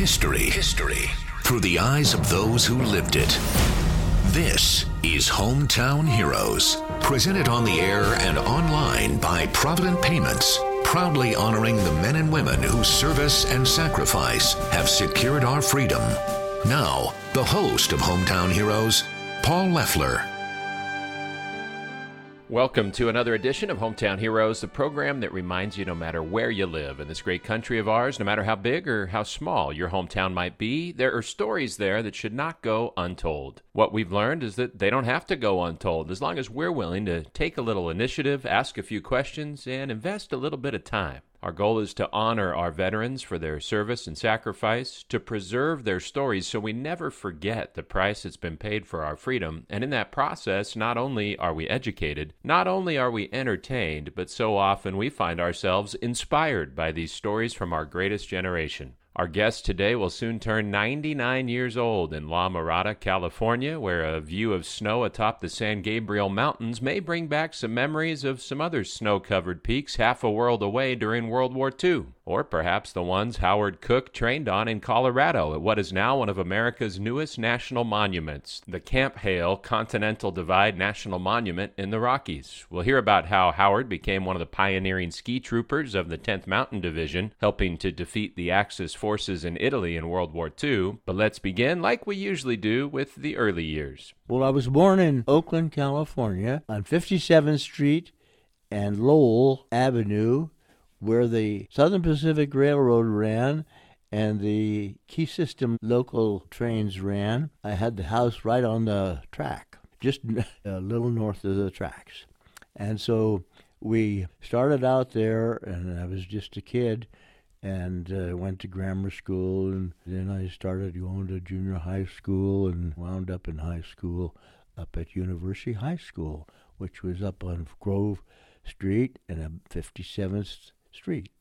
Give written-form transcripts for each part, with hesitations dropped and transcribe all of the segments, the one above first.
History through the eyes of those who lived it. This is Hometown Heroes, presented on the air and online by Provident Payments, proudly honoring the men and women whose service and sacrifice have secured our freedom. Now, the host of Hometown Heroes, Paul Leffler. Welcome to another edition of Hometown Heroes, the program that reminds you no matter where you live in this great country of ours, no matter how big or how small your hometown might be, there are stories there that should not go untold. What we've learned is that they don't have to go untold as long as we're willing to take a little initiative, ask a few questions, and invest a little bit of time. Our goal is to honor our veterans for their service and sacrifice, to preserve their stories so we never forget the price that's been paid for our freedom, and in that process, not only are we educated, not only are we entertained, but so often we find ourselves inspired by these stories from our greatest generation. Our guest today will soon turn 99 years old in La Mirada, California, where a view of snow atop the San Gabriel Mountains may bring back some memories of some other snow-covered peaks half a world away during World War II. Or perhaps the ones Howard Cook trained on in Colorado at what is now one of America's newest national monuments, the Camp Hale Continental Divide National Monument in the Rockies. We'll hear about how Howard became one of the pioneering ski troopers of the 10th Mountain Division, helping to defeat the Axis forces in Italy in World War II. But let's begin, like we usually do, with the early years. Well, I was born in Oakland, California, on 57th Street and Lowell Avenue, where the Southern Pacific Railroad ran and the Key System local trains ran. I had the house right on the track, just a little north of the tracks. And so we started out there, and I was just a kid, and went to grammar school, and then I started going to junior high school and wound up in high school up at University High School, which was up on Grove Street and 57th Street.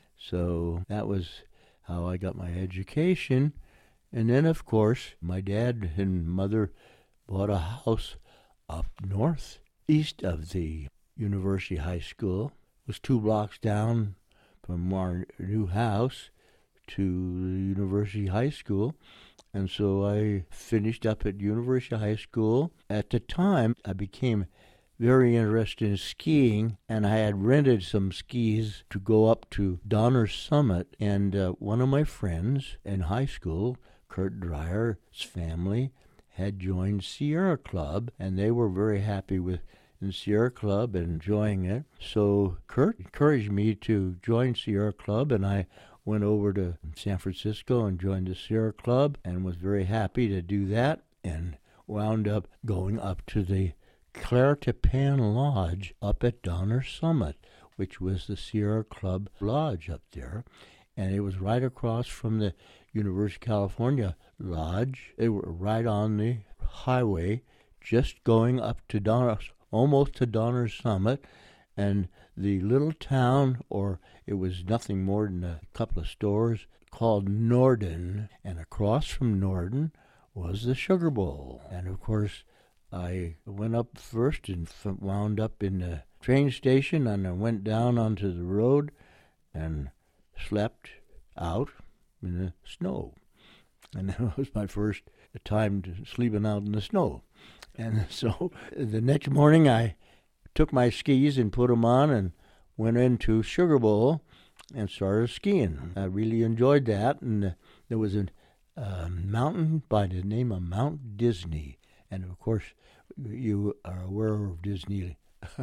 So that was how I got my education. And then, of course, my dad and mother bought a house up north, east of the University High School. It was 2 blocks down from our new house to the University High School. And so I finished up at University High School. At the time, I became very interested in skiing, and I had rented some skis to go up to Donner Summit. And one of my friends in high school, Kurt Dreyer's family, had joined Sierra Club, and they were very happy with the Sierra Club and enjoying it. So Kurt encouraged me to join Sierra Club, and I went over to San Francisco and joined the Sierra Club and was very happy to do that, and wound up going up to the Claire Tapan Lodge up at Donner Summit, which was the Sierra Club Lodge up there. And it was right across from the University of California Lodge. They were right on the highway, just going up to Donner, almost to Donner Summit. And the little town, or it was nothing more than a couple of stores, called Norden. And across from Norden was the Sugar Bowl. And of course, I went up first and wound up in the train station, and I went down onto the road and slept out in the snow. And that was my first time sleeping out in the snow. And so the next morning I took my skis and put them on and went into Sugar Bowl and started skiing. I really enjoyed that, and there was a mountain by the name of Mount Disney. And of course, you are aware of Disney.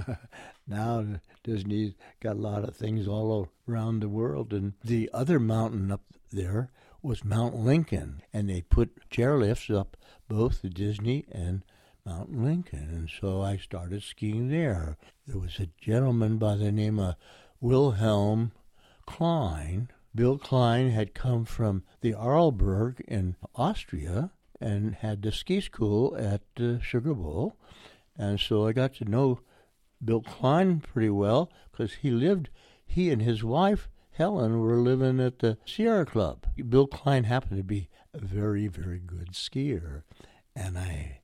Now Disney's got a lot of things all around the world. And the other mountain up there was Mount Lincoln. And they put chairlifts up both the Disney and Mount Lincoln. And so I started skiing there. There was a gentleman by the name of Wilhelm Klein. Bill Klein had come from the Arlberg in Austria and had the ski school at Sugar Bowl. And so I got to know Bill Klein pretty well, because he and his wife, Helen, were living at the Sierra Club. Bill Klein happened to be a very, very good skier, and I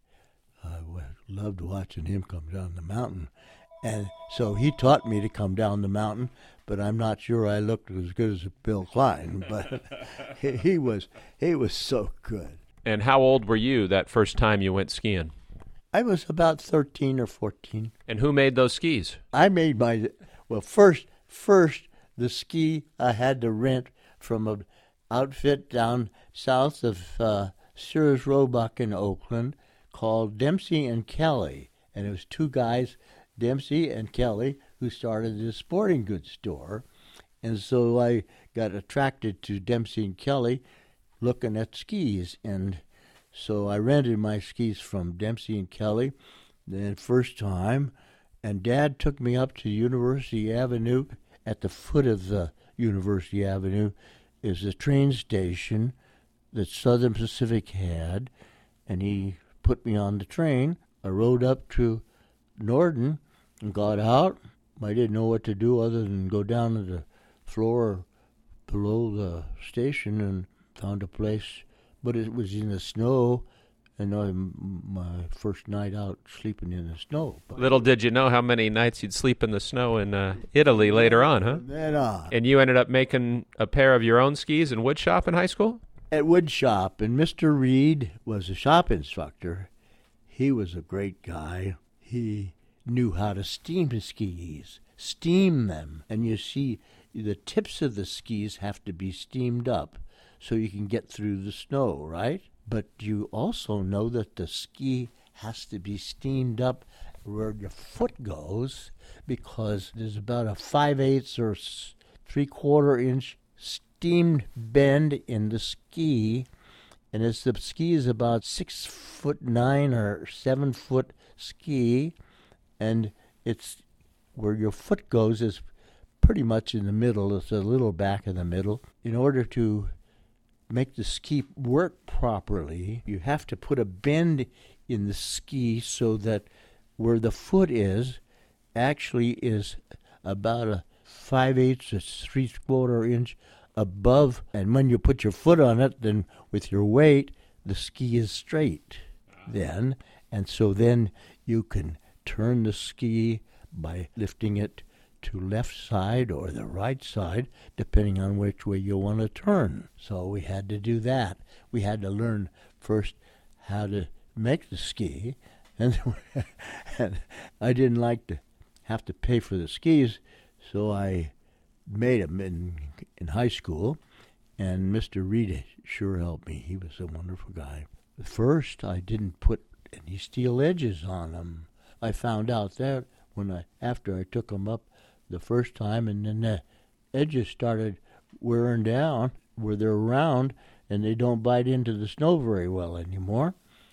loved watching him come down the mountain. And so he taught me to come down the mountain, but I'm not sure I looked as good as Bill Klein. But he was so good. And how old were you that first time you went skiing? I was about 13 or 14. And who made those skis? I made first the ski I had to rent from an outfit down south of Sears Roebuck in Oakland called Dempsey and Kelly. And it was two guys, Dempsey and Kelly, who started this sporting goods store. And so I got attracted to Dempsey and Kelly looking at skis. And so I rented my skis from Dempsey and Kelly the first time. And Dad took me up to University Avenue. At the foot of the University Avenue is a train station that Southern Pacific had. And he put me on the train. I rode up to Norden and got out. I didn't know what to do other than go down to the floor below the station and found a place. But it was in the snow, and my first night out sleeping in the snow. But little did you know how many nights you'd sleep in the snow in Italy later on, huh? Then on. And you ended up making a pair of your own skis in wood shop in high school? At wood shop, and Mr. Reed was a shop instructor. He was a great guy. He knew how to steam his skis, steam them. And you see, the tips of the skis have to be steamed up so you can get through the snow, right? But you also know that the ski has to be steamed up where your foot goes, because there's about a 5/8 or 3/4 inch steamed bend in the ski. And as the ski is about 6'9" or 7 foot ski, and it's where your foot goes is pretty much in the middle. It's a little back in the middle. In order to make the ski work properly, you have to put a bend in the ski so that where the foot is actually is about a 5/8 to 3/4 inch above, and when you put your foot on it, then with your weight, the ski is straight then, and so then you can turn the ski by lifting it to left side or the right side, depending on which way you want to turn. So we had to do that. We had to learn first how to make the ski, and I didn't like to have to pay for the skis, so I made them in high school, and Mr. Reed sure helped me. He was a wonderful guy. First, I didn't put any steel edges on them. I found out that after I took them up the first time, and then the edges started wearing down where they're round, and they don't bite into the snow very well anymore.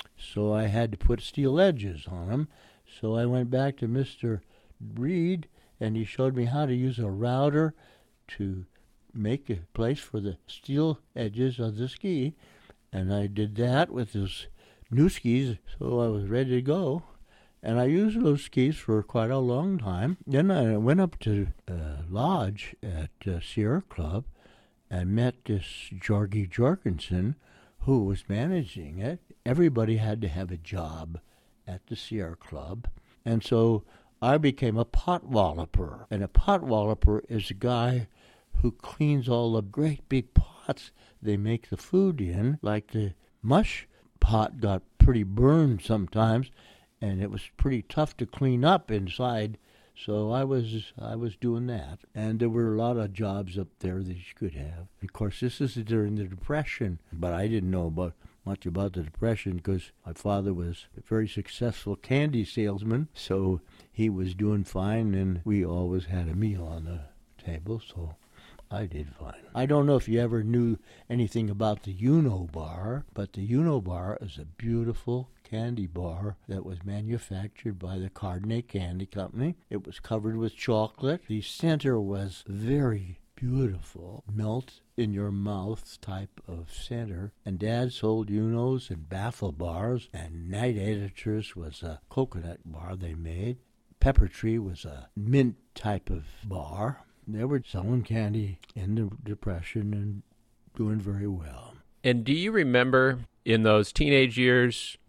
So I had to put steel edges on them. So I went back to Mr. Reed, and he showed me how to use a router to make a place for the steel edges of the ski. And I did that with those new skis, so I was ready to go. And I used those skis for quite a long time. Then I went up to a lodge at Sierra Club and met this Jorgie Jorgensen, who was managing it. Everybody had to have a job at the Sierra Club. And so I became a pot walloper. And a pot walloper is a guy who cleans all the great big pots they make the food in. Like the mush pot got pretty burned sometimes, and it was pretty tough to clean up inside. So I was doing that. And there were a lot of jobs up there that you could have. Of course, this is during the Depression, but I didn't know much about the Depression because my father was a very successful candy salesman, so he was doing fine, and we always had a meal on the table, so I did fine. I don't know if you ever knew anything about the Uno bar, but the Uno bar is a beautiful candy bar that was manufactured by the Cardinet Candy Company. It was covered with chocolate. The center was very beautiful, melt in your mouth type of center. And Dad sold Unos and Baffle bars, and Night Editors was a coconut bar they made. Pepper Tree was a mint type of bar. They were selling candy in the Depression and doing very well. And do you remember in those teenage years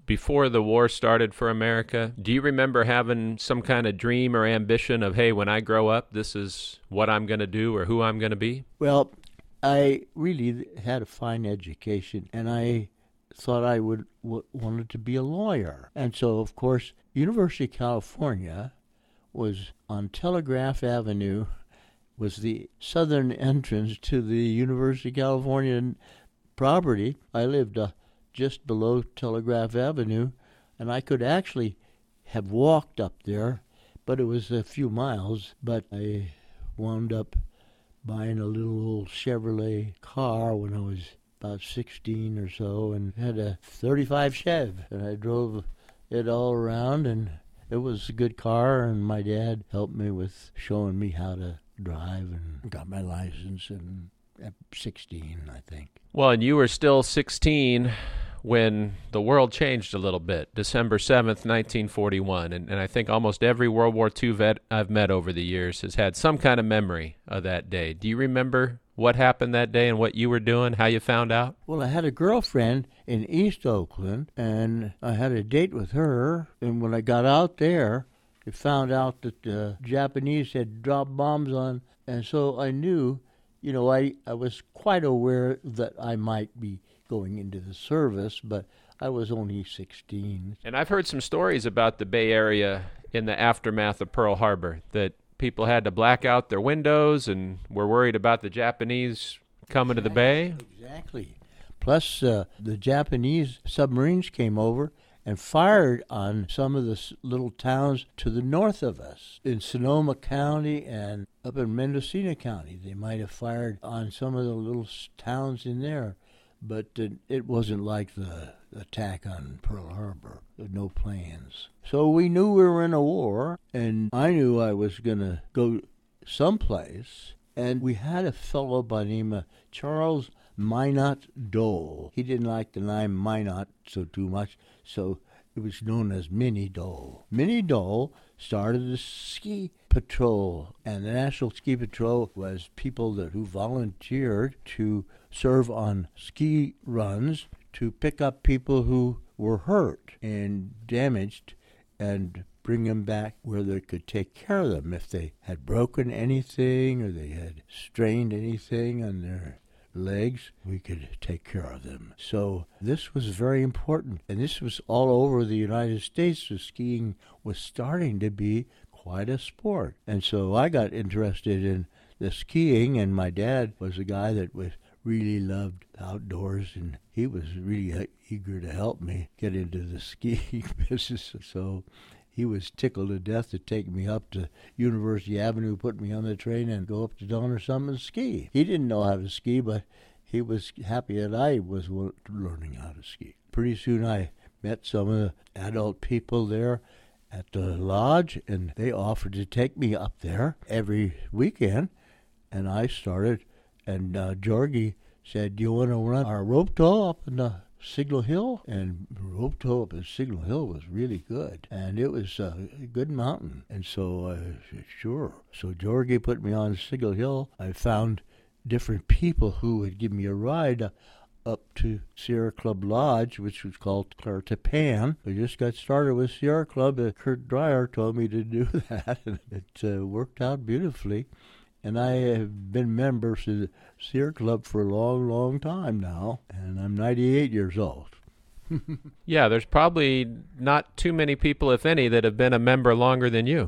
before the war started for America. Do you remember having some kind of dream or ambition of, hey, when I grow up, this is what I'm going to do or who I'm going to be? Well, I really had a fine education, and I thought I wanted to be a lawyer. And so, of course, University of California was on Telegraph Avenue, was the southern entrance to the University of California property. I lived just below Telegraph Avenue, and I could actually have walked up there, but it was a few miles. But I wound up buying a little old Chevrolet car when I was about 16 or so, and had a 35 Chev, and I drove it all around, and it was a good car, and my dad helped me with showing me how to drive, and got my license at 16, I think. Well, and you were still 16 when the world changed a little bit, December 7th, 1941. And I think almost every World War II vet I've met over the years has had some kind of memory of that day. Do you remember what happened that day and what you were doing, how you found out? Well, I had a girlfriend in East Oakland, and I had a date with her. And when I got out there, I found out that the Japanese had dropped bombs on, and so I knew, I was quite aware that I might be going into the service, but I was only 16. And I've heard some stories about the Bay Area in the aftermath of Pearl Harbor, that people had to black out their windows and were worried about the Japanese coming to the Bay. Exactly. Plus, the Japanese submarines came over and fired on some of the little towns to the north of us. In Sonoma County and up in Mendocino County, they might have fired on some of the little towns in there. But it wasn't like the attack on Pearl Harbor. There were no planes. So we knew we were in a war, and I knew I was going to go someplace. And we had a fellow by the name of Charles Minot Dole. He didn't like the name Minot so too much, so it was known as Minnie Dole. Minnie Dole started the ski patrol, and the National Ski Patrol was people who volunteered to serve on ski runs to pick up people who were hurt and damaged and bring them back where they could take care of them. If they had broken anything or they had strained anything on their legs, we could take care of them. So this was very important, and this was all over the United States. So skiing was starting to be quite a sport, and so I got interested in the skiing, and my dad was a guy that really loved outdoors, and he was really eager to help me get into the skiing business. So he was tickled to death to take me up to University Avenue, put me on the train, and go up to Donner Summit and ski. He didn't know how to ski, but he was happy that I was learning how to ski. Pretty soon I met some of the adult people there at the lodge, and they offered to take me up there every weekend, and I started. And Georgie said, "Do you want to run our rope tow up in the Signal Hill?" And rope tow up in Signal Hill was really good, and it was a good mountain. And so I said, sure. So Georgie put me on Signal Hill. I found different people who would give me a ride up to Sierra Club Lodge, which was called Clartapan. I just got started with Sierra Club. Kurt Dreyer told me to do that, and it worked out beautifully. And I have been member of the Sierra Club for a long, long time now, and I'm 98 years old. Yeah, there's probably not too many people, if any, that have been a member longer than you.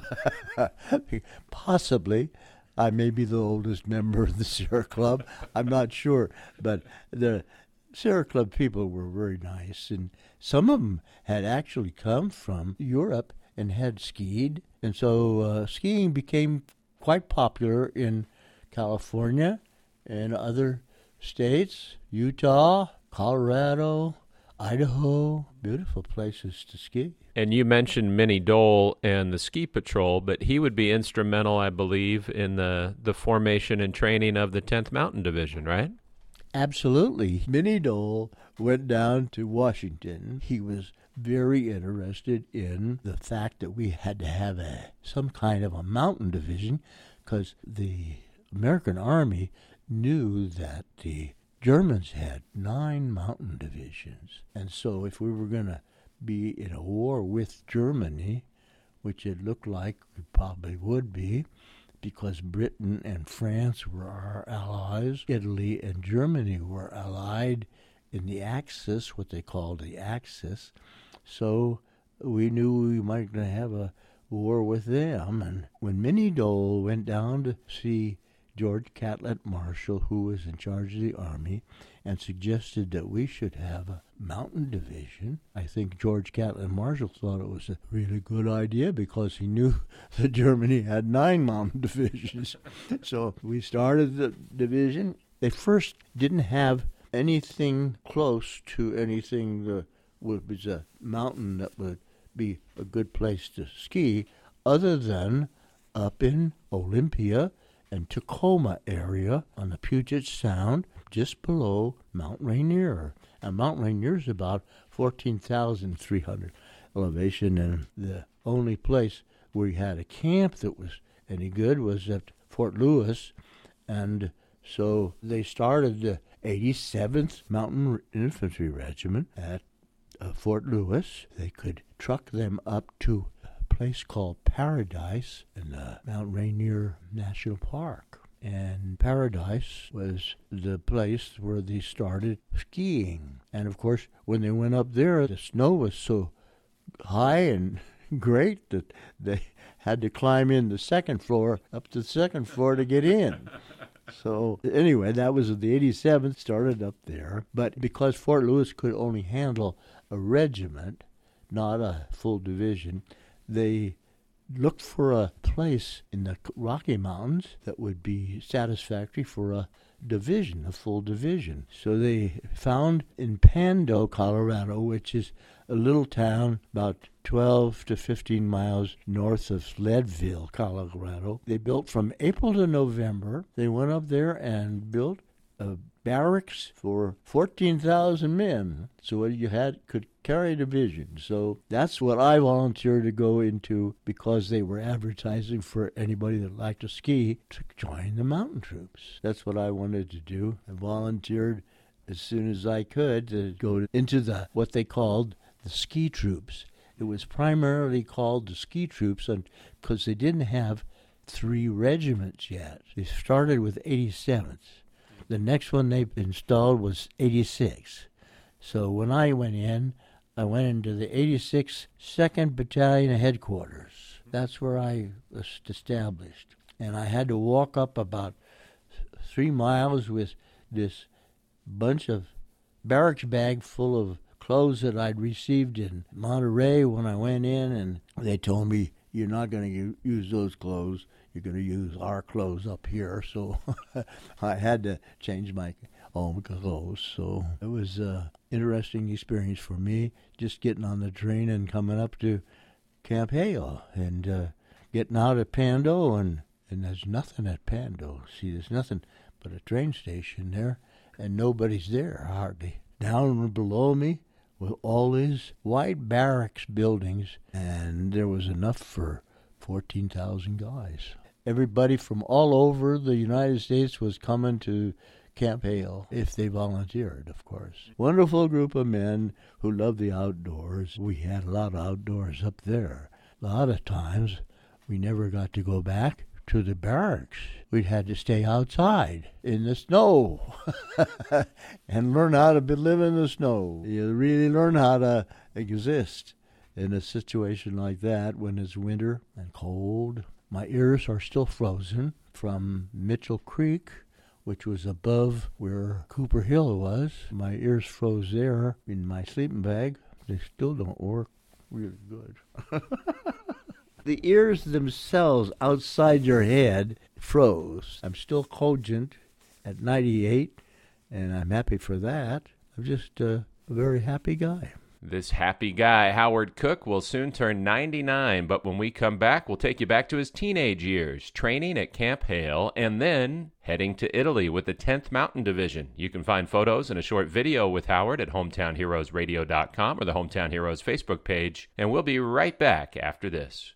Possibly. I may be the oldest member of the Sierra Club. I'm not sure. But the Sierra Club people were very nice, and some of them had actually come from Europe and had skied. And so skiing became quite popular in California and other states, Utah, Colorado, Idaho, beautiful places to ski. And you mentioned Minnie Dole and the Ski Patrol, but he would be instrumental, I believe, in the formation and training of the 10th Mountain Division, right? Absolutely. Minnie Dole went down to Washington. He was very interested in the fact that we had to have some kind of a mountain division, because the American Army knew that the Germans had 9 mountain divisions. And so if we were going to be in a war with Germany, which it looked like we probably would be, because Britain and France were our allies, Italy and Germany were allied in the Axis, what they called the Axis. So we knew we might have a war with them. And when Minnie Dole went down to see George Catlett Marshall, who was in charge of the Army, and suggested that we should have a mountain division, I think George Catlett Marshall thought it was a really good idea because he knew that Germany had 9 mountain divisions. So we started the division. They first didn't have anything close to anything that was a mountain that would be a good place to ski, other than up in Olympia and Tacoma area on the Puget Sound, just below Mount Rainier. And Mount Rainier is about 14,300 elevation, and the only place where we had a camp that was any good was at Fort Lewis. And so they started the 87th Mountain Infantry Regiment at Fort Lewis. They could truck them up to a place called Paradise in the Mount Rainier National Park. And Paradise was the place where they started skiing. And of course, when they went up there, the snow was so high and great that they had to climb in the second floor, up to the second floor to get in. So anyway, that was the 87th, started up there. But because Fort Lewis could only handle a regiment, not a full division, they looked for a place in the Rocky Mountains that would be satisfactory for a division, a full division. So they found in Pando, Colorado, which is a little town about 12 to 15 miles north of Leadville, Colorado. They built from April to November. They went up there and built a barracks for 14,000 men. So what you had could carry a division. So that's what I volunteered to go into, because they were advertising for anybody that liked to ski to join the mountain troops. That's what I wanted to do. I volunteered as soon as I could to go into what they called the ski troops. It was primarily called the ski troops because they didn't have 3 regiments yet. They started with 87th. The next one they installed was 86. So when I went into the 86th 2nd Battalion headquarters. That's where I was established. And I had to walk up about 3 miles with this bunch of barracks bag full of clothes that I'd received in Monterey when I went in, and they told me, you're not going to use those clothes. You're going to use our clothes up here. So I had to change my own clothes. So it was an interesting experience for me, just getting on the train and coming up to Camp Hale and getting out at Pando. And there's nothing at Pando. See, there's nothing but a train station there, and nobody's there hardly. Down below me with all these white barracks buildings, and there was enough for 14,000 guys. Everybody from all over the United States was coming to Camp Hale, if they volunteered, of course. Wonderful group of men who loved the outdoors. We had a lot of outdoors up there. A lot of times we never got to go back to the barracks. We had to stay outside in the snow and learn how to live in the snow. You really learn how to exist in a situation like that when it's winter and cold. My ears are still frozen from Mitchell Creek, which was above where Cooper Hill was. My ears froze there in my sleeping bag. They still don't work really good. The ears themselves outside your head froze. I'm still cogent at 98, and I'm happy for that. I'm just a very happy guy. This happy guy, Howard Cook, will soon turn 99, but when we come back, we'll take you back to his teenage years, training at Camp Hale, and then heading to Italy with the 10th Mountain Division. You can find photos and a short video with Howard at HometownHeroesRadio.com or the Hometown Heroes Facebook page, and we'll be right back after this.